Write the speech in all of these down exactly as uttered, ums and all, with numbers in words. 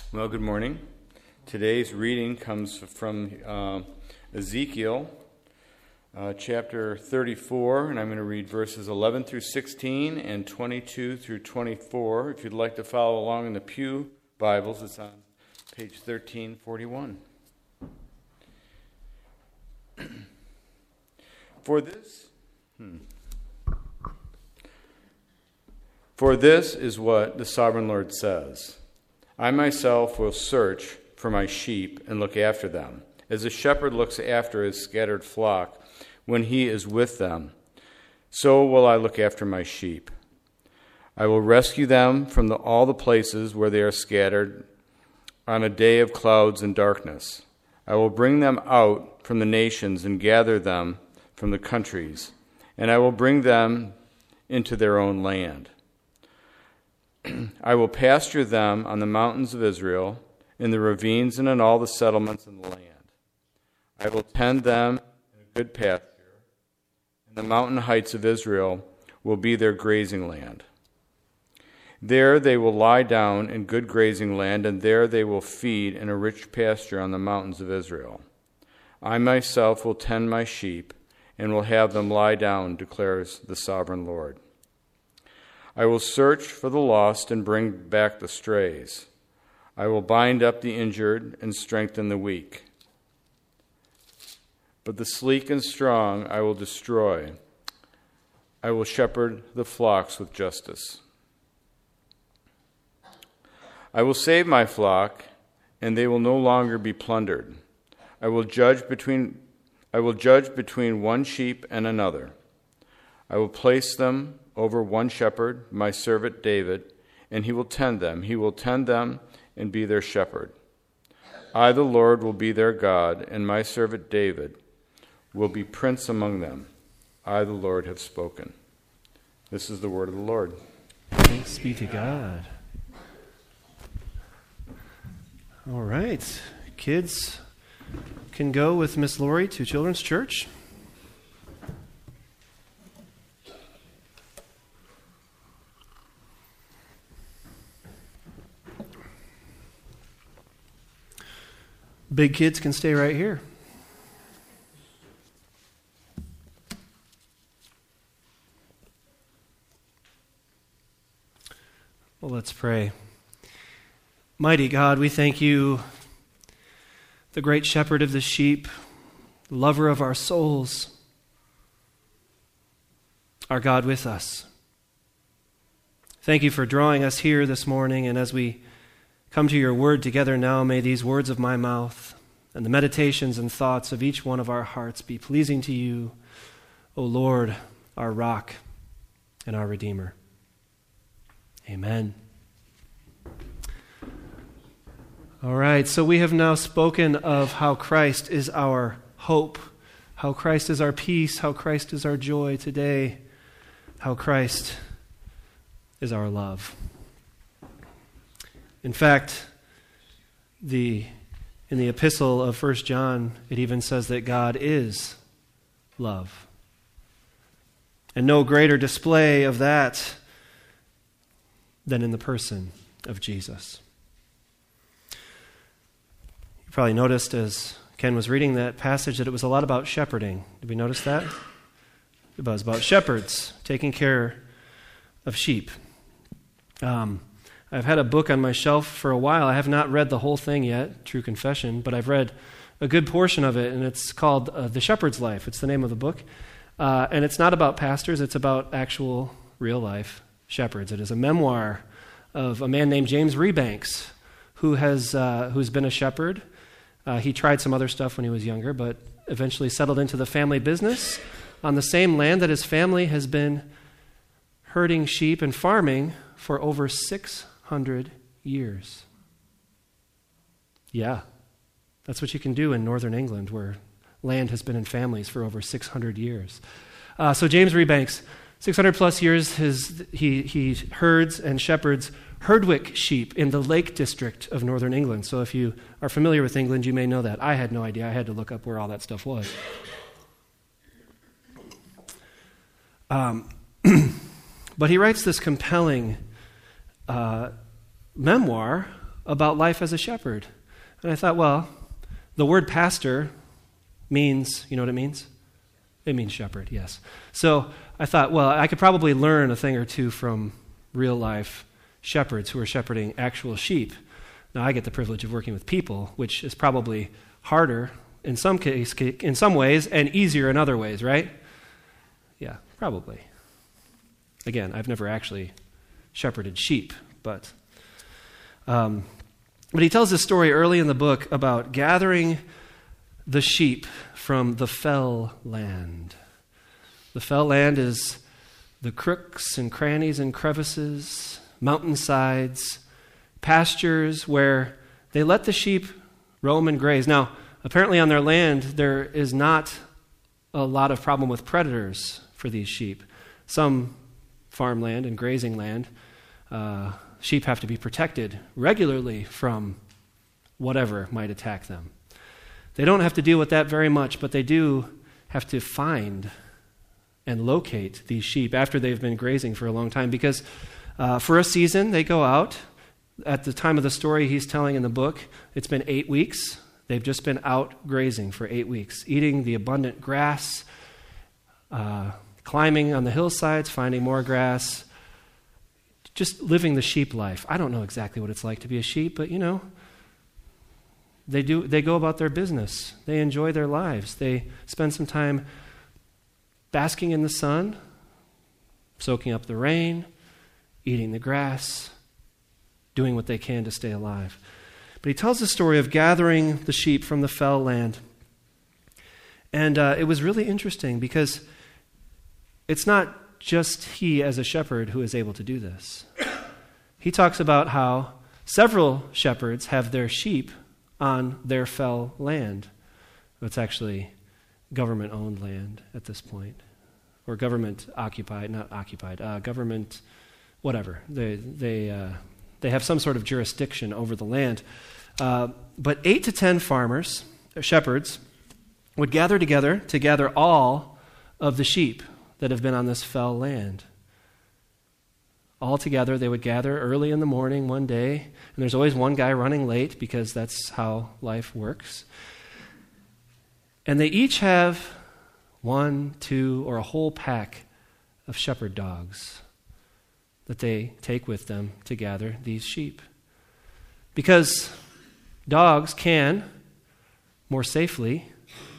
Well, good morning. Today's reading comes from uh, Ezekiel uh, chapter thirty-four, and I'm going to read verses eleven through sixteen and twenty-two through twenty-four. If you'd like to follow along in the Pew Bibles, it's on page thirteen forty-one. For this, hmm. For this is what the Sovereign Lord says. I myself will search for my sheep and look after them, as a shepherd looks after his scattered flock when he is with them. So will I look after my sheep. I will rescue them from the, all the places where they are scattered on a day of clouds and darkness. I will bring them out from the nations and gather them from the countries, and I will bring them into their own land. I will pasture them on the mountains of Israel, in the ravines and in all the settlements in the land. I will tend them in a good pasture, and the mountain heights of Israel will be their grazing land. There they will lie down in good grazing land, and there they will feed in a rich pasture on the mountains of Israel. I myself will tend my sheep, and will have them lie down, declares the Sovereign Lord. I will search for the lost and bring back the strays. I will bind up the injured and strengthen the weak. But the sleek and strong I will destroy. I will shepherd the flocks with justice. I will save my flock, and they will no longer be plundered. I will judge between I will judge between one sheep and another. I will place them over one shepherd, my servant David, and he will tend them. He will tend them and be their shepherd. I, the Lord, will be their God, and my servant David will be prince among them. I, the Lord, have spoken. This is the word of the Lord. Thanks be to God. All right. Kids can go with Miss Lori to Children's Church. Big kids can stay right here. Well, let's pray. Mighty God, we thank you, the great shepherd of the sheep, lover of our souls, our God with us. Thank you for drawing us here this morning, and as we come to your word together now, may these words of my mouth and the meditations and thoughts of each one of our hearts be pleasing to you, O Lord, our rock and our Redeemer. Amen. All right, so we have now spoken of how Christ is our hope, how Christ is our peace, how Christ is our joy today, how Christ is our love. In fact, the in the epistle of First John, it even says that God is love. And no greater display of that than in the person of Jesus. You probably noticed as Ken was reading that passage that it was a lot about shepherding. Did we notice that? It was about shepherds taking care of sheep. Um I've had a book on my shelf for a while. I have not read the whole thing yet, true confession, but I've read a good portion of it, and it's called uh, The Shepherd's Life. It's the name of the book. Uh, and it's not about pastors. It's about actual, real-life shepherds. It is a memoir of a man named James Rebanks, who has uh, who's been a shepherd. Uh, he tried some other stuff when he was younger, but eventually settled into the family business on the same land that his family has been herding sheep and farming for over six hundred years. Yeah, that's what you can do in northern England, where land has been in families for over six hundred years. Uh, so James Rebanks, six hundred plus years, his, he, he herds and shepherds Herdwick sheep in the Lake District of northern England. So if you are familiar with England, you may know that. I had no idea. I had to look up where all that stuff was. Um, but he writes this compelling uh, memoir about life as a shepherd. And I thought, well, the word pastor means, you know what it means? It means shepherd, yes. So I thought, well, I could probably learn a thing or two from real life shepherds who are shepherding actual sheep. Now, I get the privilege of working with people, which is probably harder in some case, in some ways, and easier in other ways, right? Yeah, probably. Again, I've never actually shepherded sheep, but um, but he tells this story early in the book about gathering the sheep from the fell land. The fell land is the crooks and crannies and crevices, mountainsides, pastures where they let the sheep roam and graze. Now, apparently on their land, there is not a lot of problem with predators for these sheep. Some farmland and grazing land, uh, sheep have to be protected regularly from whatever might attack them. They don't have to deal with that very much, but they do have to find and locate these sheep after they've been grazing for a long time, because uh, for a season they go out. At the time of the story he's telling in the book, it's been eight weeks. They've just been out grazing for eight weeks, eating the abundant grass, uh, climbing on the hillsides, finding more grass, just living the sheep life. I don't know exactly what it's like to be a sheep, but you know, they do. They go about their business. They enjoy their lives. They spend some time basking in the sun, soaking up the rain, eating the grass, doing what they can to stay alive. But he tells the story of gathering the sheep from the fell land. And uh, it was really interesting because it's not just he as a shepherd who is able to do this. He talks about how several shepherds have their sheep on their fell land. It's actually government-owned land at this point, or government-occupied, not occupied, uh, government, whatever. They they uh, they have some sort of jurisdiction over the land. Uh, but eight to ten farmers, or shepherds, would gather together to gather all of the sheep that have been on this fell land. All together, they would gather early in the morning one day, and there's always one guy running late because that's how life works. And they each have one, two, or a whole pack of shepherd dogs that they take with them to gather these sheep. Because dogs can more safely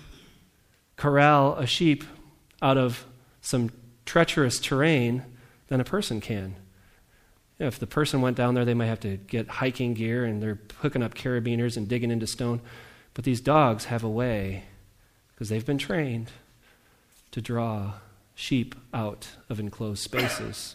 corral a sheep out of some treacherous terrain than a person can. You know, if the person went down there, they might have to get hiking gear and they're hooking up carabiners and digging into stone. But these dogs have a way, because they've been trained, to draw sheep out of enclosed spaces.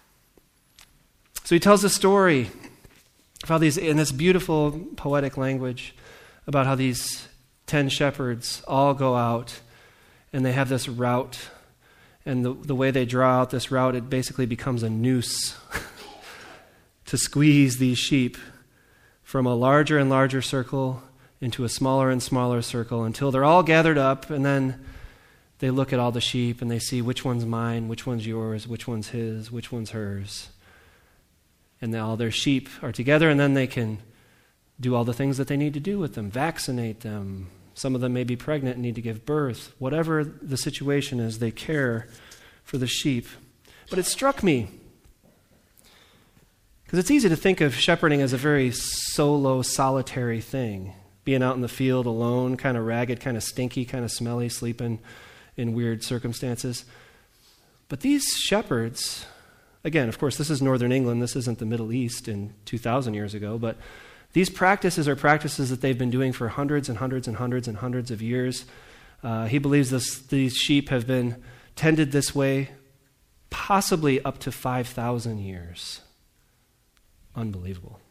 So he tells a story of how these, in this beautiful poetic language, about how these ten shepherds all go out and they have this route. And the, the way they draw out this route, it basically becomes a noose to squeeze these sheep from a larger and larger circle into a smaller and smaller circle until they're all gathered up, and then they look at all the sheep and they see which one's mine, which one's yours, which one's his, which one's hers. And all their sheep are together, and then they can do all the things that they need to do with them, vaccinate them. Some of them may be pregnant and need to give birth. Whatever the situation is, they care for the sheep. But it struck me, because it's easy to think of shepherding as a very solo, solitary thing. Being out in the field alone, kind of ragged, kind of stinky, kind of smelly, sleeping in weird circumstances. But these shepherds, again, of course, this is Northern England. This isn't the Middle East in two thousand years ago, but these practices are practices that they've been doing for hundreds and hundreds and hundreds and hundreds of years. Uh, he believes this, these sheep have been tended this way possibly up to five thousand years. Unbelievable.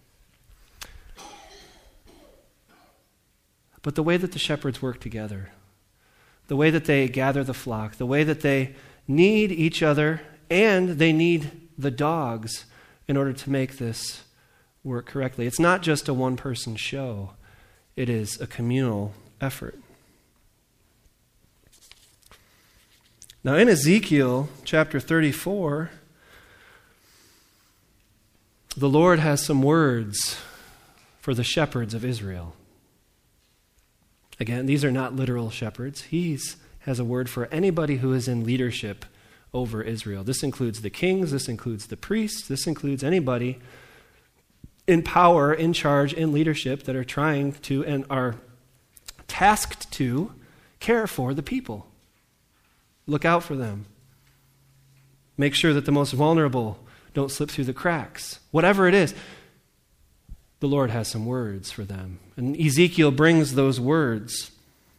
But the way that the shepherds work together, the way that they gather the flock, the way that they need each other, and they need the dogs in order to make this work correctly. It's not just a one-person show. It is a communal effort. Now in Ezekiel chapter thirty-four, the Lord has some words for the shepherds of Israel. Again, these are not literal shepherds. He has a word for anybody who is in leadership over Israel. This includes the kings, this includes the priests, this includes anybody in power, in charge, in leadership that are trying to and are tasked to care for the people. Look out for them. Make sure that the most vulnerable don't slip through the cracks. Whatever it is, the Lord has some words for them. And Ezekiel brings those words.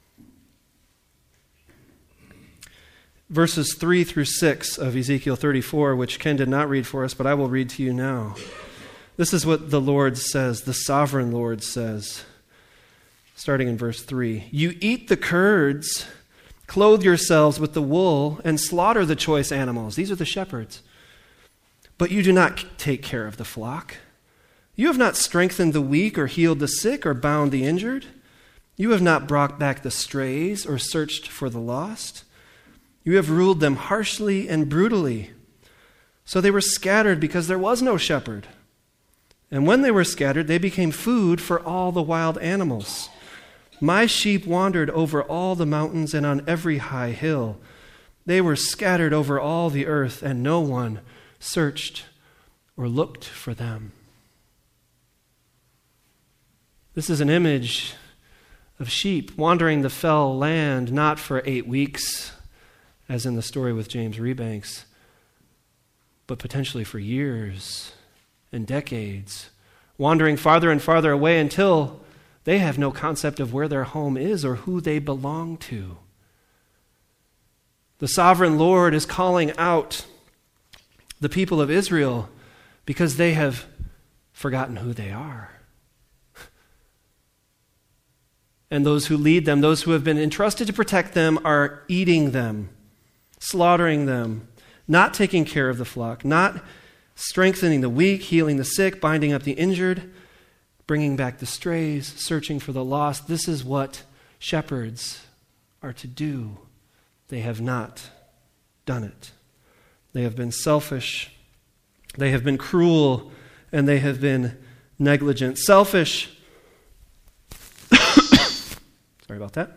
Verses three through six of Ezekiel thirty-four, which Ken did not read for us, but I will read to you now. This is what the Lord says, the sovereign Lord says, starting in verse three. You eat the curds, clothe yourselves with the wool, and slaughter the choice animals. These are the shepherds. But you do not take care of the flock. You have not strengthened the weak or healed the sick or bound the injured. You have not brought back the strays or searched for the lost. You have ruled them harshly and brutally. So they were scattered because there was no shepherd. And when they were scattered, they became food for all the wild animals. My sheep wandered over all the mountains and on every high hill. They were scattered over all the earth, and no one searched or looked for them. This is an image of sheep wandering the fell land, not for eight weeks, as in the story with James Rebanks, but potentially for years and decades, wandering farther and farther away until they have no concept of where their home is or who they belong to. The sovereign Lord is calling out the people of Israel because they have forgotten who they are. And those who lead them, those who have been entrusted to protect them, are eating them, slaughtering them, not taking care of the flock, not strengthening the weak, healing the sick, binding up the injured, bringing back the strays, searching for the lost. This is what shepherds are to do. They have not done it. They have been selfish, they have been cruel, and they have been negligent. Selfish. Sorry about that.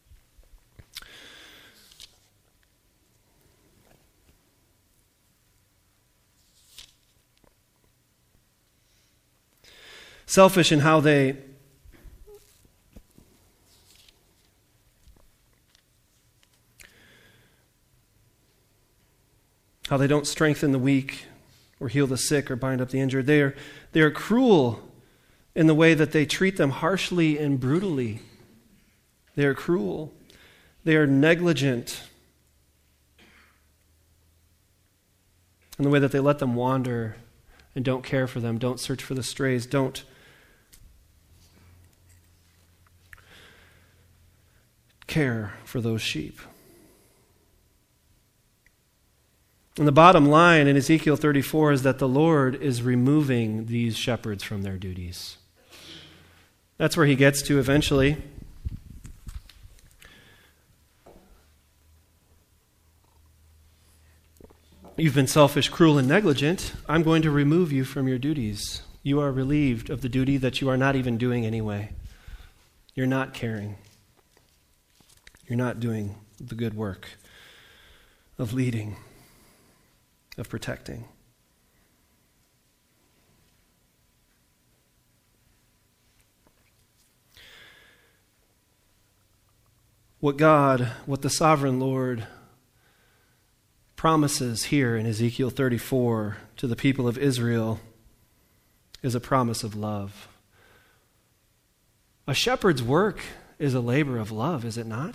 Selfish in how they how they don't strengthen the weak or heal the sick or bind up the injured. They are, they are cruel in the way that they treat them harshly and brutally. They are cruel. They are negligent in the way that they let them wander and don't care for them, don't search for the strays, don't care for those sheep. And the bottom line in Ezekiel thirty-four is that the Lord is removing these shepherds from their duties. That's where he gets to eventually. You've been selfish, cruel, and negligent. I'm going to remove you from your duties. You are relieved of the duty that you are not even doing anyway. You're not caring. You're not doing the good work of leading, of protecting. What God, what the sovereign Lord promises here in Ezekiel thirty-four to the people of Israel is a promise of love. A shepherd's work is a labor of love, is it not?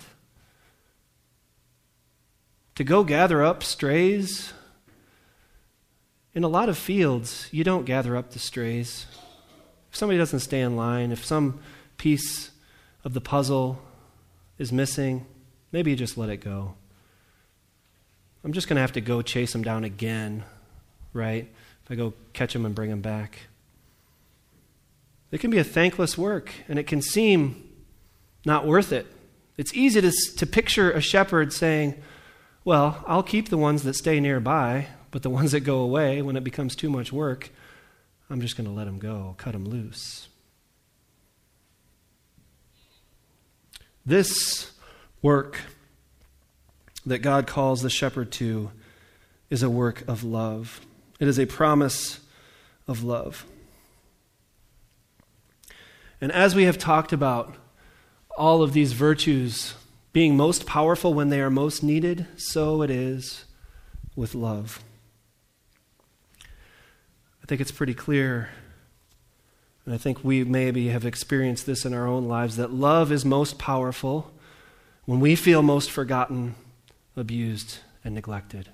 To go gather up strays. In a lot of fields, you don't gather up the strays. If somebody doesn't stay in line, if some piece of the puzzle is missing, maybe you just let it go. I'm just going to have to go chase them down again, right? If I go catch them and bring them back. It can be a thankless work, and it can seem not worth it. It's easy to, to picture a shepherd saying, well, I'll keep the ones that stay nearby, but the ones that go away, when it becomes too much work, I'm just going to let them go, cut them loose. This work that God calls the shepherd to is a work of love. It is a promise of love. And as we have talked about all of these virtues being most powerful when they are most needed, so it is with love. I think it's pretty clear, and I think we maybe have experienced this in our own lives, that love is most powerful when we feel most forgotten, abused, and neglected.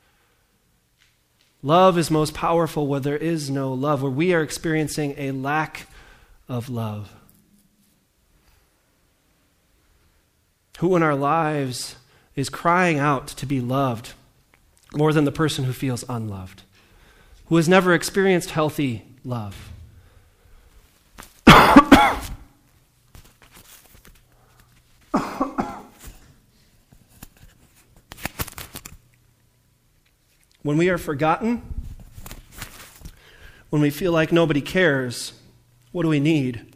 Love is most powerful where there is no love, where we are experiencing a lack of love. Who in our lives is crying out to be loved more than the person who feels unloved? Who has never experienced healthy love? When we are forgotten, when we feel like nobody cares, what do we need?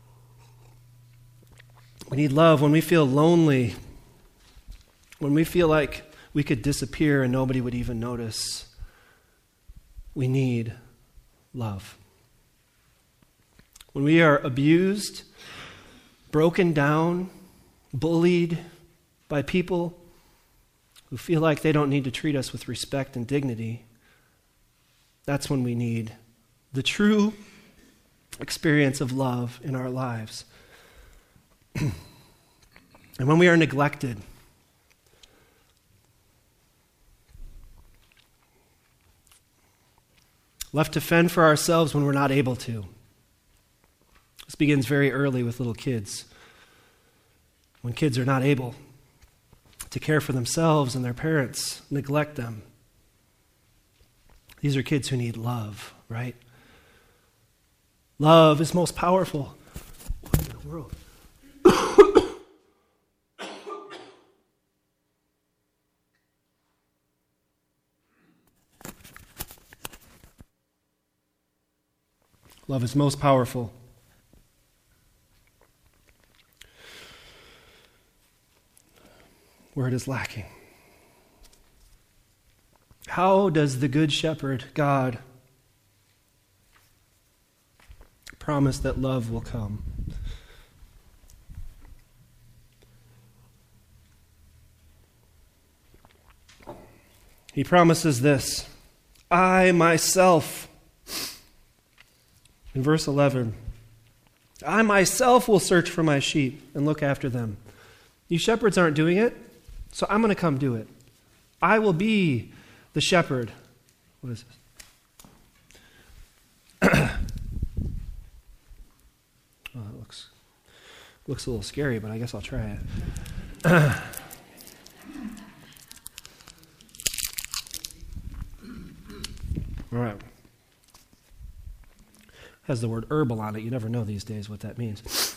We need love. When we feel lonely, when we feel like we could disappear and nobody would even notice, we need love. When we are abused, broken down, bullied by people who feel like they don't need to treat us with respect and dignity, that's when we need the true experience of love in our lives. And when we are neglected, left to fend for ourselves when we're not able to. This begins very early with little kids. When kids are not able to care for themselves and their parents neglect them. These are kids who need love, right? Love is most powerful. What in the world? Love is most powerful where it is lacking. How does the Good Shepherd, God, promise that love will come? He promises this, I myself, in verse eleven, I myself will search for my sheep and look after them. You shepherds aren't doing it, so I'm going to come do it. I will be the shepherd. What is this? Oh, it looks, looks a little scary, but I guess I'll try it. All right. Has the word herbal on it. You never know these days what that means.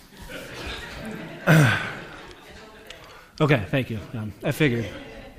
Okay, thank you. Um, I figured.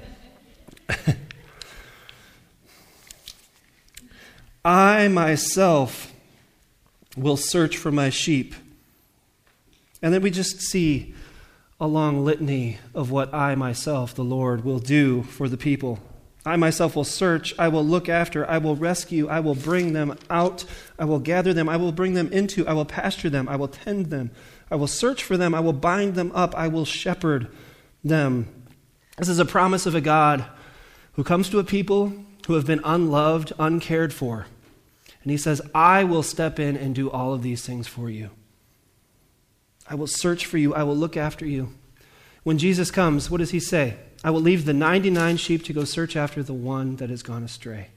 I myself will search for my sheep. And then we just see a long litany of what I myself, the Lord, will do for the people. I myself will search, I will look after, I will rescue, I will bring them out, I will gather them, I will bring them into, I will pasture them, I will tend them, I will search for them, I will bind them up, I will shepherd them. This is a promise of a God who comes to a people who have been unloved, uncared for. And he says, I will step in and do all of these things for you. I will search for you, I will look after you. When Jesus comes, what does he say? I will leave the ninety-nine sheep to go search after the one that has gone astray.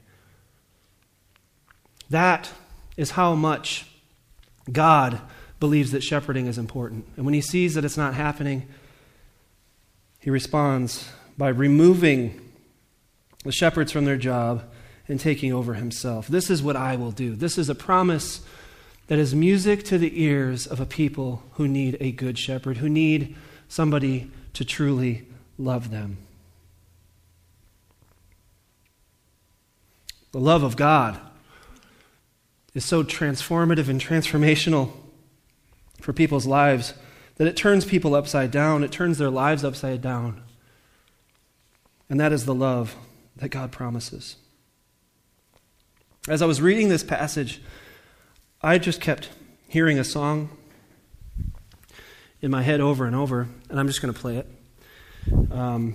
That is how much God believes that shepherding is important. And when he sees that it's not happening, he responds by removing the shepherds from their job and taking over himself. This is what I will do. This is a promise that is music to the ears of a people who need a good shepherd, who need somebody to truly love them. The love of God is so transformative and transformational for people's lives that it turns people upside down. It turns their lives upside down. And that is the love that God promises. As I was reading this passage, I just kept hearing a song in my head over and over, and I'm just going to play it. Um,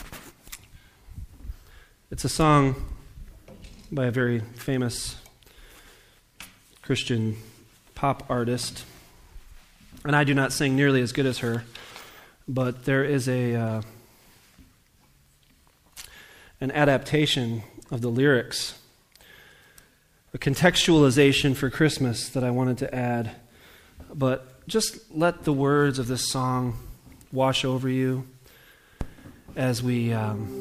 it's a song by a very famous Christian pop artist, and I do not sing nearly as good as her, but there is a uh, an adaptation of the lyrics, a contextualization for Christmas that I wanted to add. But just let the words of this song wash over you as we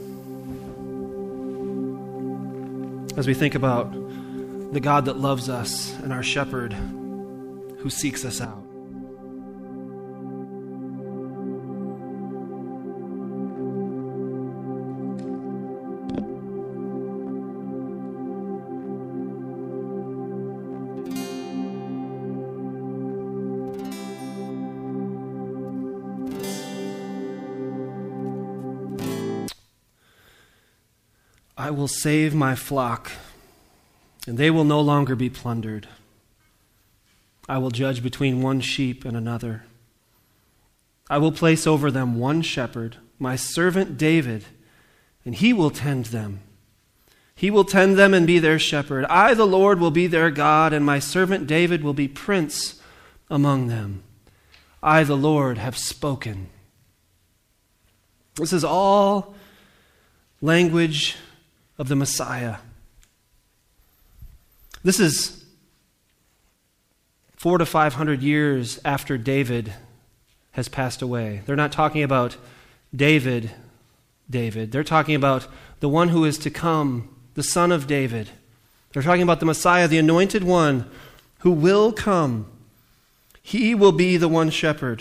um, as we think about the God that loves us and our shepherd who seeks us out. I will save my flock, and they will no longer be plundered. I will judge between one sheep and another. I will place over them one shepherd, my servant David, and he will tend them. He will tend them and be their shepherd. I, the Lord, will be their God, and my servant David will be prince among them. I, the Lord, have spoken. This is all language of the Messiah. This is four to five hundred years after David has passed away. They're not talking about David, David. They're talking about the one who is to come, the Son of David. They're talking about the Messiah, the anointed one who will come. He will be the one shepherd.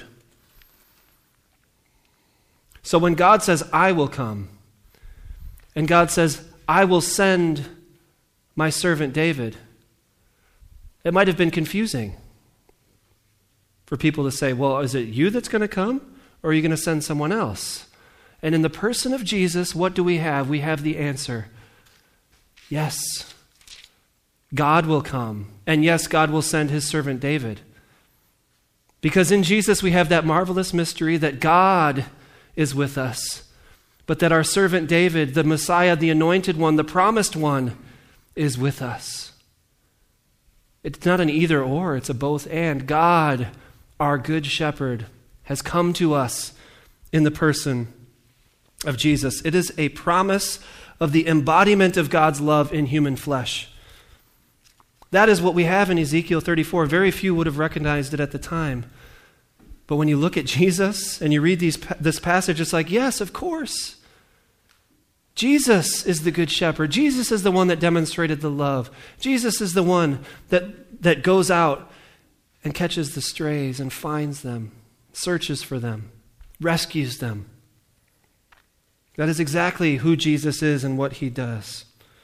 So when God says, I will come, and God says, I will send my servant David, it might have been confusing for people to say, well, is it you that's going to come, or are you going to send someone else? And in the person of Jesus, what do we have? We have the answer. Yes, God will come. And yes, God will send his servant David. Because in Jesus we have that marvelous mystery that God is with us, but that our servant David, the Messiah, the anointed one, the promised one, is with us. It's not an either or, it's a both and. God, our good shepherd, has come to us in the person of Jesus. It is a promise of the embodiment of God's love in human flesh. That is what we have in Ezekiel thirty-four. Very few would have recognized it at the time. But when you look at Jesus and you read these, this passage, it's like, yes, of course. Jesus is the good shepherd. Jesus is the one that demonstrated the love. Jesus is the one that, that goes out and catches the strays and finds them, searches for them, rescues them. That is exactly who Jesus is and what he does.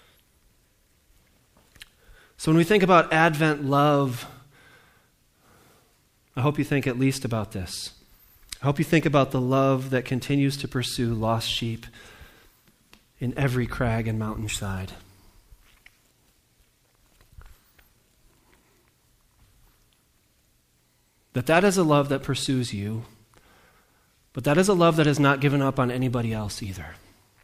So when we think about Advent love, I hope you think at least about this. I hope you think about the love that continues to pursue lost sheep in every crag and mountainside. That that is a love that pursues you, but that is a love that has not given up on anybody else either.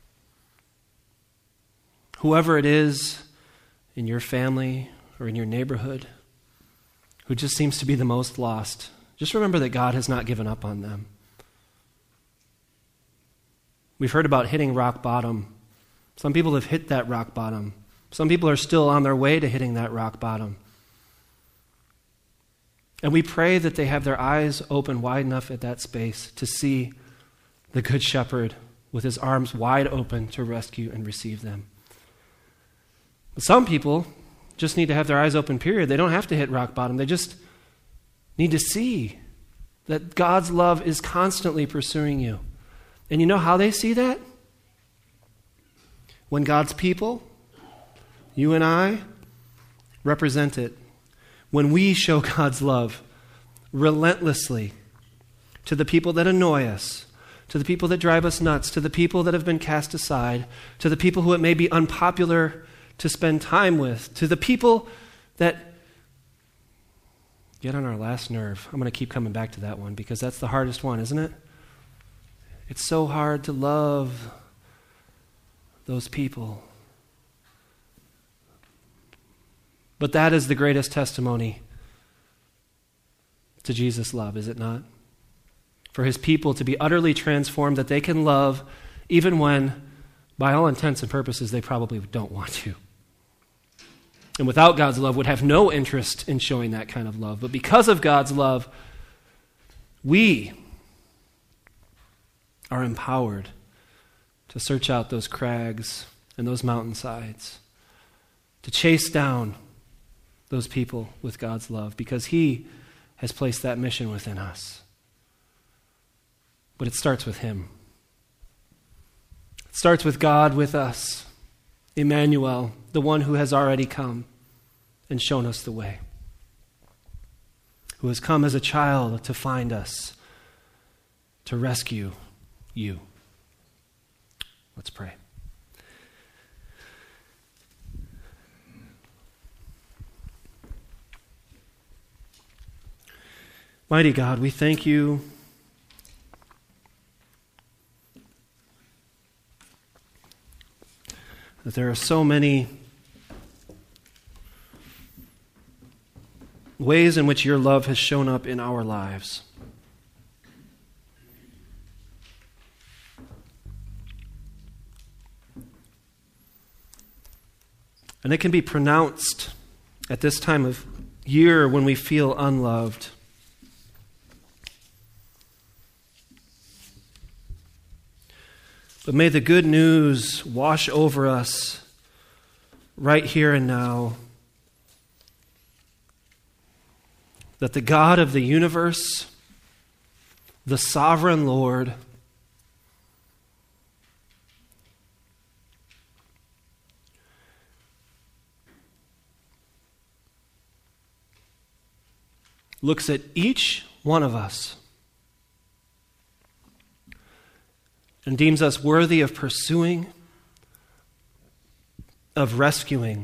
Whoever it is in your family or in your neighborhood who just seems to be the most lost, just remember that God has not given up on them. We've heard about hitting rock bottom. Some people have hit that rock bottom. Some people are still on their way to hitting that rock bottom. And we pray that they have their eyes open wide enough at that space to see the Good Shepherd with his arms wide open to rescue and receive them. But some people just need to have their eyes open, period. They don't have to hit rock bottom. They just need to see that God's love is constantly pursuing you. And you know how they see that? When God's people, you and I, represent it. When we show God's love relentlessly, to the people that annoy us, to the people that drive us nuts, to the people that have been cast aside, to the people who it may be unpopular to spend time with, to the people that get on our last nerve. I'm going to keep coming back to that one because that's the hardest one, isn't it? It's so hard to love those people. But that is the greatest testimony to Jesus' love, is it not? For his people to be utterly transformed, that they can love even when, by all intents and purposes, they probably don't want to. And without God's love, would have no interest in showing that kind of love. But because of God's love, we are empowered to search out those crags and those mountainsides, to chase down those people with God's love, because he has placed that mission within us. But it starts with him. It starts with God with us, Emmanuel, the one who has already come and shown us the way, who has come as a child to find us, to rescue you. Let's pray. Mighty God, we thank you that there are so many ways in which your love has shown up in our lives. And it can be pronounced at this time of year when we feel unloved. But may the good news wash over us right here and now, that the God of the universe, the sovereign Lord, looks at each one of us and deems us worthy of pursuing, of rescuing,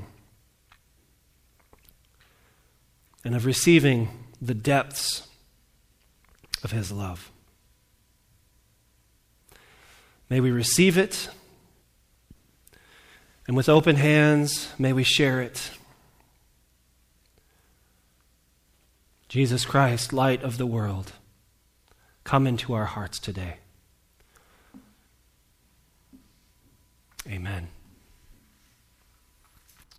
and of receiving the depths of his love. May we receive it, and with open hands, may we share it. Jesus Christ, light of the world, come into our hearts today. Amen.